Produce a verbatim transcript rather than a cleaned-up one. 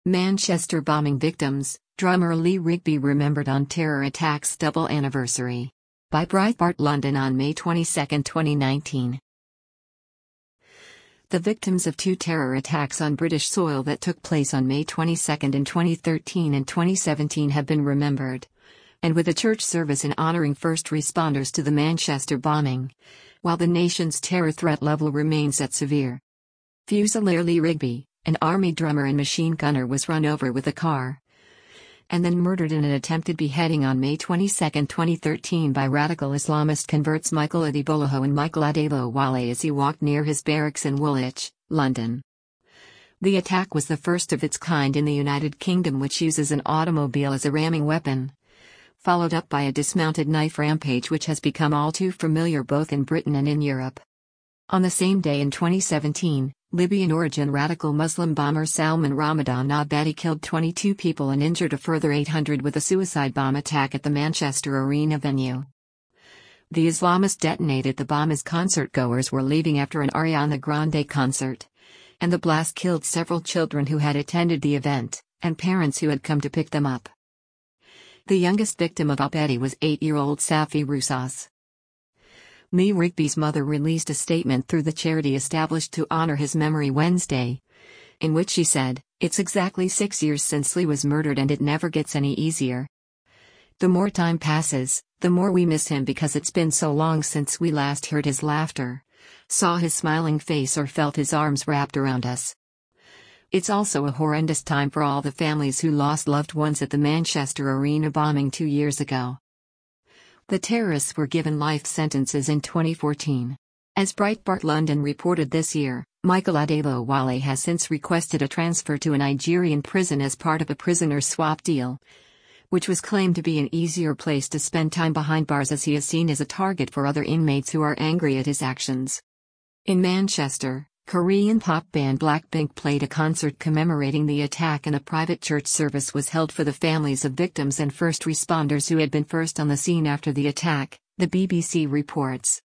Manchester bombing victims, drummer Lee Rigby remembered on terror attacks double anniversary. By Breitbart London on May twenty-second, twenty nineteen. The victims of two terror attacks on British soil that took place on May twenty-second in twenty thirteen and twenty seventeen have been remembered. And with a church service in honouring first responders to the Manchester bombing, while the nation's terror threat level remains at severe. Fusilier Lee Rigby, an army drummer and machine gunner, was run over with a car and then murdered in an attempted beheading on May twenty-second, twenty thirteen by radical Islamist converts Michael Adeboloho and Michael Adebowale as he walked near his barracks in Woolwich, London. The attack was the first of its kind in the United Kingdom, which uses an automobile as a ramming weapon, followed up by a dismounted knife rampage which has become all too familiar both in Britain and in Europe. On the same day in twenty seventeen, Libyan-origin radical Muslim bomber Salman Ramadan Abedi killed twenty-two people and injured a further eight hundred with a suicide bomb attack at the Manchester Arena venue. The Islamist detonated the bomb as concertgoers were leaving after an Ariana Grande concert, and the blast killed several children who had attended the event, and parents who had come to pick them up. The youngest victim of Abedi was eight-year-old Safi Rusas. Lee Rigby's mother released a statement through the charity established to honor his memory Wednesday, in which she said, "It's exactly six years since Lee was murdered and it never gets any easier. The more time passes, the more we miss him because it's been so long since we last heard his laughter, saw his smiling face or felt his arms wrapped around us. It's also a horrendous time for all the families who lost loved ones at the Manchester Arena bombing two years ago." The terrorists were given life sentences in twenty fourteen. As Breitbart London reported this year, Michael Adebowale has since requested a transfer to a Nigerian prison as part of a prisoner swap deal, which was claimed to be an easier place to spend time behind bars as he is seen as a target for other inmates who are angry at his actions. In Manchester, Korean pop band Blackpink played a concert commemorating the attack, and a private church service was held for the families of victims and first responders who had been first on the scene after the attack, the B B C reports.